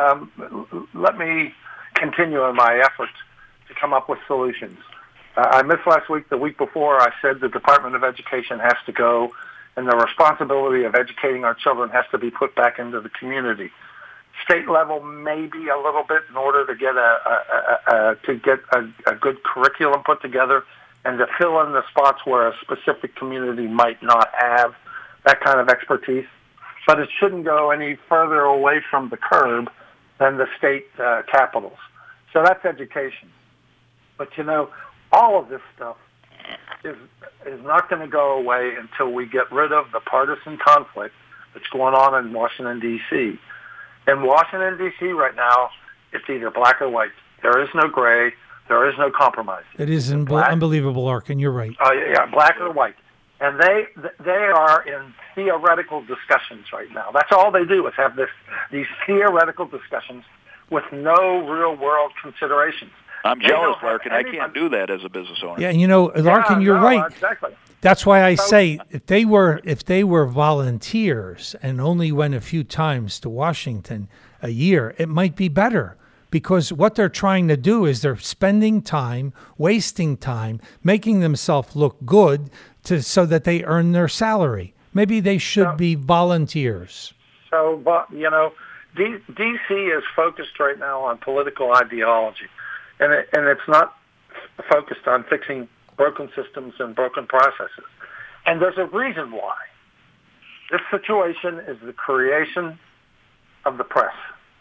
um, let me continue in my efforts to come up with solutions. Uh, I missed last week. The week before, I said the Department of Education has to go, and the responsibility of educating our children has to be put back into the community. State level, maybe a little bit, in order to get a, a, a, a to get a, a good curriculum put together and to fill in the spots where a specific community might not have that kind of expertise. But it shouldn't go any further away from the curb than the state uh, capitals. So that's education. But, you know, all of this stuff is is not going to go away until we get rid of the partisan conflict that's going on in Washington, D C. In Washington, D C right now, it's either black or white. There is no gray. There is no compromise. It is un- unbelievable, Larkin. You're right. Oh, uh, yeah, black or white. And they they are in theoretical discussions right now. That's all they do is have this these theoretical discussions with no real-world considerations. I'm they jealous, Larkin. I can't do that as a business owner. Yeah, you know, Larkin, yeah, you're no, right. Exactly. That's why I say if they were if they were volunteers and only went a few times to Washington a year, it might be better. Because what they're trying to do is they're spending time, wasting time, making themselves look good to so that they earn their salary. Maybe they should so, be volunteers. So, but you know, D- DC is focused right now on political ideology, and it, and it's not f- focused on fixing broken systems and broken processes. And there's a reason why. This situation is the creation of the press.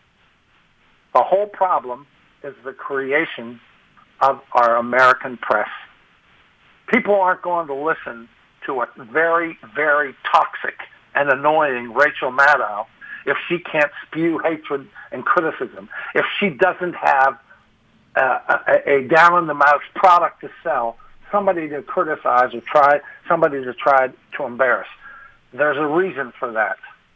The whole problem is the creation of our American press. People aren't going to listen to a very, very toxic and annoying Rachel Maddow if she can't spew hatred and criticism, if she doesn't have uh, a, a down-in-the-mouth product to sell, somebody to criticize or try, somebody to try to embarrass. There's a reason for that.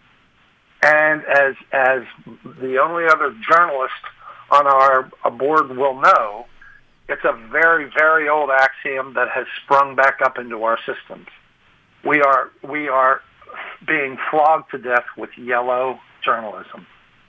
And as as the only other journalist on our board will know, it's a very, very old axiom that has sprung back up into our systems. We are we are being flogged to death with yellow journalism,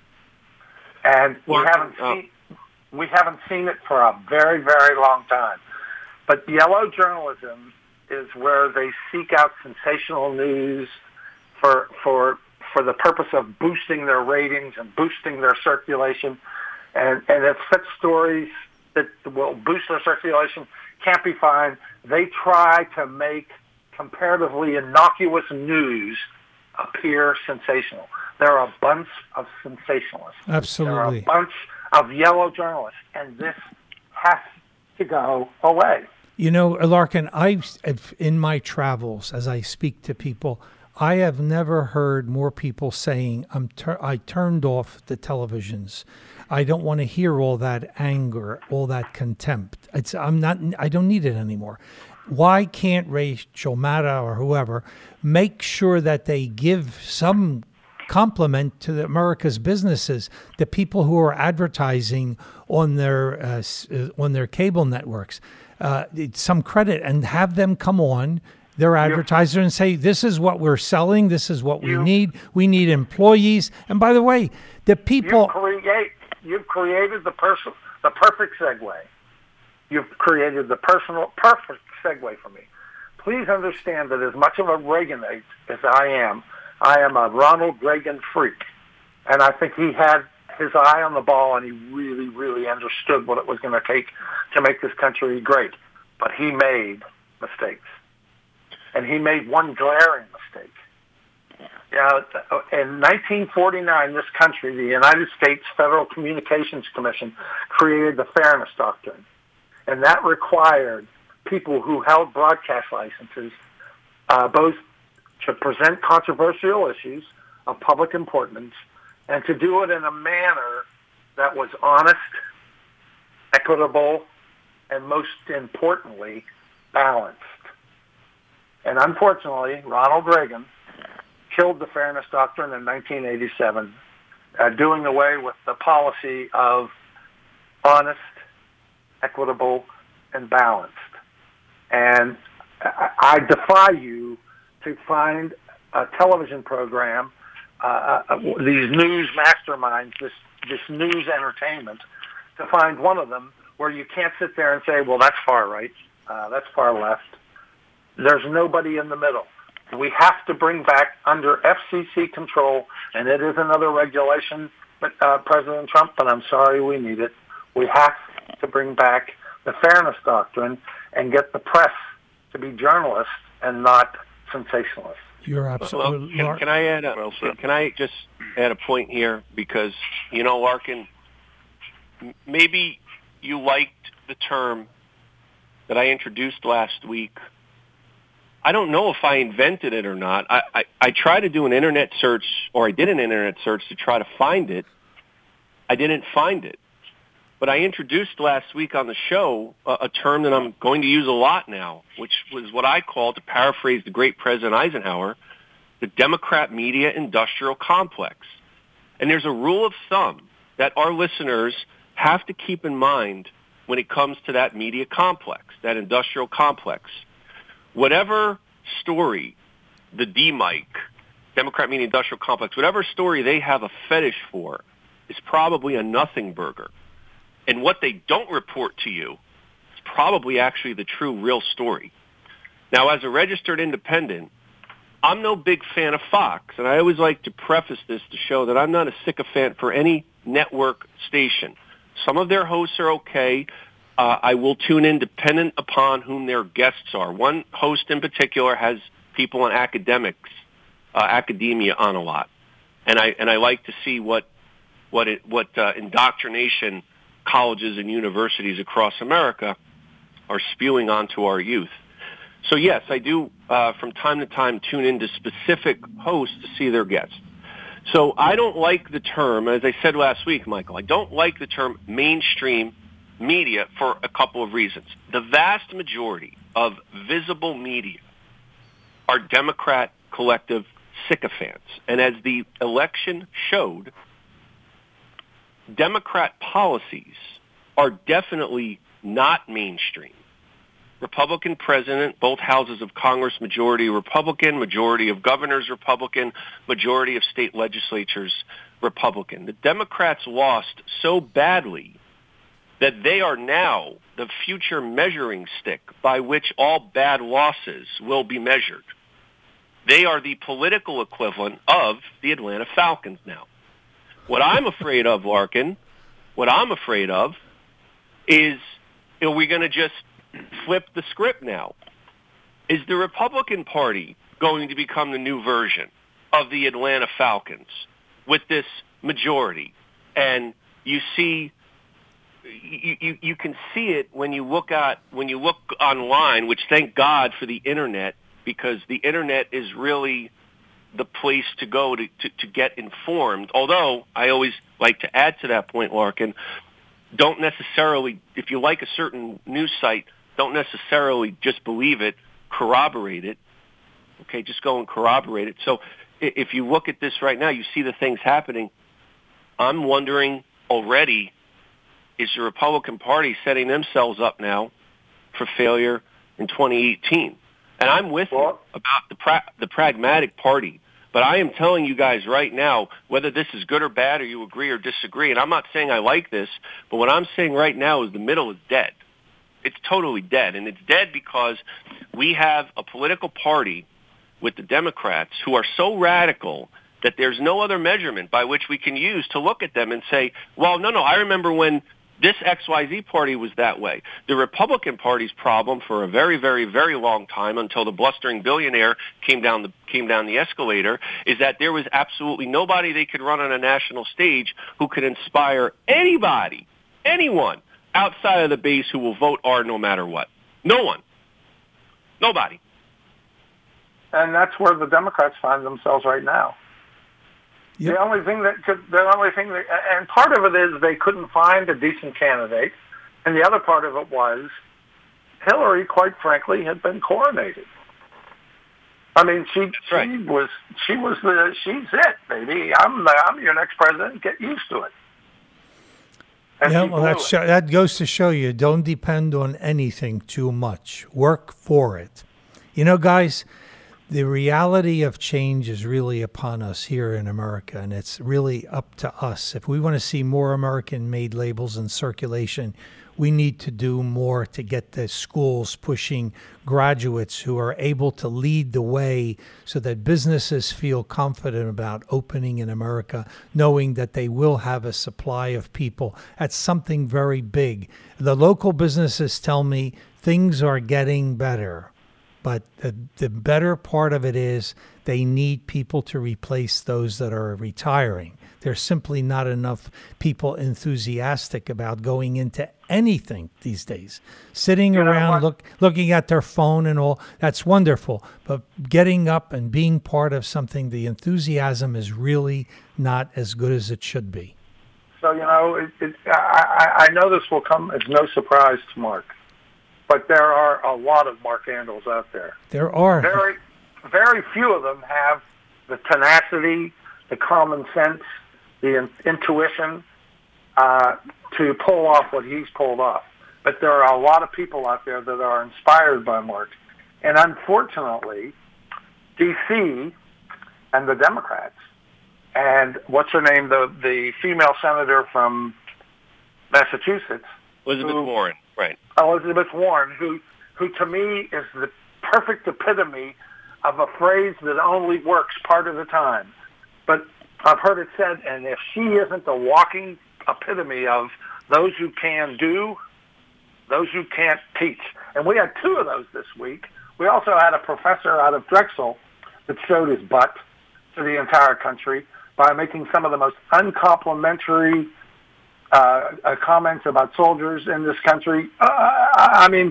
and we haven't seen we haven't seen it for a very, very long time. But yellow journalism is where they seek out sensational news for for. for the purpose of boosting their ratings and boosting their circulation. And, and if such stories that will boost their circulation can't be found, they try to make comparatively innocuous news appear sensational. There are a bunch of sensationalists. Absolutely. There are a bunch of yellow journalists, and this has to go away. You know, Larkin, I've, in my travels, as I speak to people, I have never heard more people saying, I'm tur- I turned off the televisions. I don't want to hear all that anger, all that contempt. It's, I'm not, I don't need it anymore. Why can't Rachel Maddow or whoever make sure that they give some compliment to the America's businesses, the people who are advertising on their uh, on their cable networks, uh, some credit, and have them come on their advertiser and say, this is what we're selling, this is what we you, need, we need employees. And by the way, the people... You create, you've created the, person, the perfect segue. You've created the personal perfect segue for me. Please understand that as much of a Reaganite as I am, I am a Ronald Reagan freak. And I think he had his eye on the ball, and he really, really understood what it was going to take to make this country great. But he made mistakes. And he made one glaring mistake. Yeah, in nineteen forty-nine, this country, the United States Federal Communications Commission, created the Fairness Doctrine. And that required people who held broadcast licenses uh, both to present controversial issues of public importance and to do it in a manner that was honest, equitable, and most importantly, balanced. And unfortunately, Ronald Reagan killed the Fairness Doctrine in nineteen eighty-seven, uh, doing away with the policy of honest, equitable, and balanced. And I, I defy you to find a television program, uh, uh, these news masterminds, this, this news entertainment, to find one of them where you can't sit there and say, well, that's far right, uh, that's far left. There's nobody in the middle. We have to bring back under F C C control, and it is another regulation, uh, President Trump, but I'm sorry we need it. We have to bring back the Fairness Doctrine and get the press to be journalists and not sensationalists. You're absolutely. Well, can, can I add a? Well can, can I just add a point here? Because you know, Larkin, maybe you liked the term that I introduced last week. I don't know if I invented it or not. I, I, I tried to do an internet search, or I did an internet search to try to find it. I didn't find it. But I introduced last week on the show a, a term that I'm going to use a lot now, which was what I call, to paraphrase the great President Eisenhower, the Democrat media industrial complex. And there's a rule of thumb that our listeners have to keep in mind when it comes to that media complex, that industrial complex. Whatever story the D-Mike, Democrat media industrial complex, whatever story they have a fetish for is probably a nothing burger. And what they don't report to you is probably actually the true, real story. Now, as a registered independent, I'm no big fan of Fox, and I always like to preface this to show that I'm not a sycophant for any network station. Some of their hosts are okay. Uh, I will tune in dependent upon whom their guests are. One host in particular has people in academics, uh, academia on a lot, and I and I like to see what what it, what uh, indoctrination colleges and universities across America are spewing onto our youth. So yes, I do uh, from time to time tune into specific hosts to see their guests. So I don't like the term, as I said last week, Michael, I don't like the term mainstream media for a couple of reasons. The vast majority of visible media are Democrat collective sycophants. And as the election showed, Democrat policies are definitely not mainstream. Republican president, both houses of Congress, majority Republican, majority of governors Republican, majority of state legislatures Republican. The Democrats lost so badly that they are now the future measuring stick by which all bad losses will be measured. They are the political equivalent of the Atlanta Falcons now. What I'm afraid of, Larkin, what I'm afraid of is, are we going to just flip the script now? Is the Republican Party going to become the new version of the Atlanta Falcons with this majority? And you see, you, you, you can see it when you look at, when you look online, which thank God for the internet, because the internet is really the place to go to, to, to get informed. Although I always like to add to that point, Larkin, don't necessarily, if you like a certain news site, don't necessarily just believe it, corroborate it. Okay, just go and corroborate it. So if you look at this right now, you see the things happening. I'm wondering already, is the Republican Party setting themselves up now for failure in twenty eighteen? And I'm with you about the pra- the pragmatic party. But I am telling you guys right now, whether this is good or bad, or you agree or disagree, and I'm not saying I like this, but what I'm saying right now is the middle is dead. It's totally dead. And it's dead because we have a political party with the Democrats who are so radical that there's no other measurement by which we can use to look at them and say, well, no, no, I remember when this X Y Z party was that way. The Republican Party's problem for a very, very, very long time, until the blustering billionaire came down the came down the escalator, is that there was absolutely nobody they could run on a national stage who could inspire anybody, anyone outside of the base who will vote R no matter what. No one. Nobody. And that's where the Democrats find themselves right now. Yep. The only thing that could, the only thing that, and part of it is they couldn't find a decent candidate, and the other part of it was Hillary, quite frankly, had been coronated. I mean, she she right. was she was the she's it, baby. I'm the, I'm your next president. Get used to it. And yeah, well, that's, that goes to show you, don't depend on anything too much. Work for it. You know, guys, the reality of change is really upon us here in America, and it's really up to us. If we want to see more American-made labels in circulation, we need to do more to get the schools pushing graduates who are able to lead the way so that businesses feel confident about opening in America, knowing that they will have a supply of people. That's something very big. The local businesses tell me things are getting better. But the, the better part of it is they need people to replace those that are retiring. There's simply not enough people enthusiastic about going into anything these days. Sitting You know around what? look, looking at their phone and all, that's wonderful. But getting up and being part of something, the enthusiasm is really not as good as it should be. So, you know, it, it, I, I know this will come as no surprise to Mark, but there are a lot of Mark Andals out there. There are. Very, very few of them have the tenacity, the common sense, the in, intuition uh, to pull off what he's pulled off. But there are a lot of people out there that are inspired by Mark. And unfortunately, D C and the Democrats, and what's her name, the, the female senator from Massachusetts, Elizabeth who, Warren, right. Elizabeth Warren, who, who to me is the perfect epitome of a phrase that only works part of the time. But I've heard it said, and if she isn't the walking epitome of those who can do, those who can't teach. And we had two of those this week. We also had a professor out of Drexel that showed his butt to the entire country by making some of the most uncomplimentary uh, uh, comments about soldiers in this country. Uh, I mean,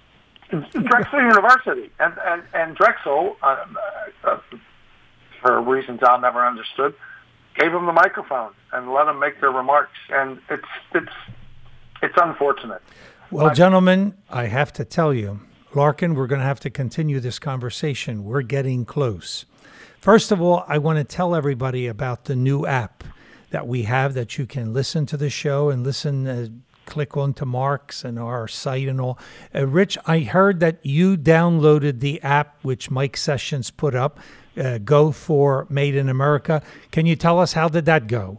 Drexel University and, and, and Drexel, uh, uh, for reasons I've never understood, gave them the microphone and let them make their remarks. And it's it's it's unfortunate. Well, gentlemen, I have to tell you, Larkin, we're going to have to continue this conversation. We're getting close. First of all, I want to tell everybody about the new app that we have that you can listen to the show and listen, uh, click onto Mark's and our site and all. Uh, Rich, I heard that you downloaded the app which Mike Sessions put up, uh, Go for Made in America. Can you tell us how did that go?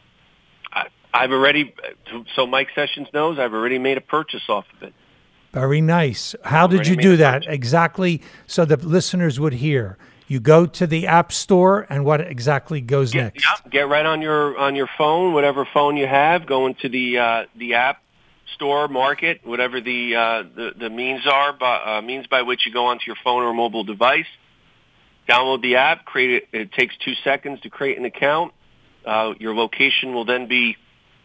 I, I've already, so Mike Sessions knows, I've already made a purchase off of it. Very nice. How did you do that exactly so the listeners would hear? You go to the App Store, and what exactly goes get, next? Yeah, get right on your on your phone, whatever phone you have. Go into the uh, the App Store, Market, whatever the uh, the, the means are, by, uh, means by which you go onto your phone or mobile device. Download the app. Create it. It takes two seconds to create an account. Uh, your location will then be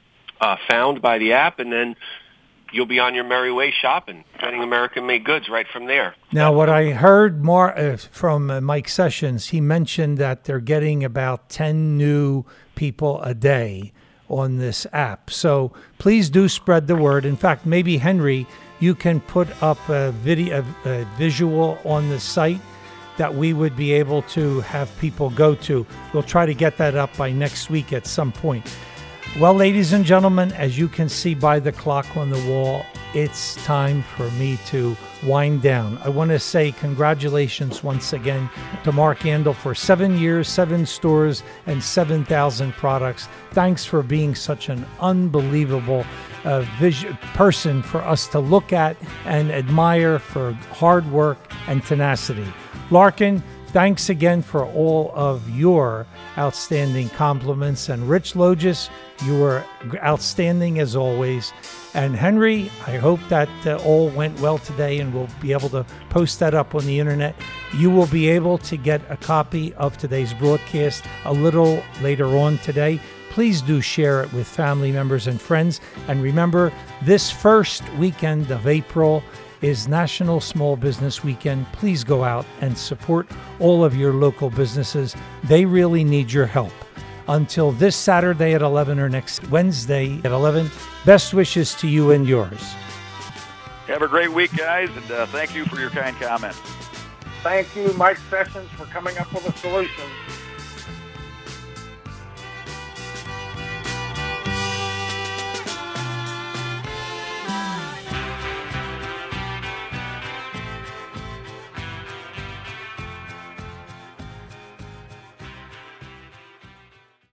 uh, found by the app, and then you'll be on your merry way shopping, getting American-made goods right from there. Now, what I heard more uh, from uh, Mike Sessions, he mentioned that they're getting about ten new people a day on this app. So please do spread the word. In fact, maybe, Henry, you can put up a video, a, a visual on the site that we would be able to have people go to. We'll try to get that up by next week at some point. Well, ladies and gentlemen, as you can see by the clock on the wall, it's time for me to wind down. I want to say congratulations once again to Mark Andal for seven years, seven stores, and seven thousand products. Thanks for being such an unbelievable uh, vision, person for us to look at and admire for hard work and tenacity. Larkin, thanks again for all of your outstanding compliments. And Rich Logis, you were outstanding as always. And Henry, I hope that uh, all went well today, and we'll be able to post that up on the internet. You will be able to get a copy of today's broadcast a little later on today. Please do share it with family members and friends. And remember, this first weekend of April is National Small Business Weekend. Please go out and support all of your local businesses. They really need your help. Until this Saturday at eleven or next Wednesday at eleven, best wishes to you and yours. Have a great week, guys, and uh, thank you for your kind comments. Thank you, Mike Sessions, for coming up with a solution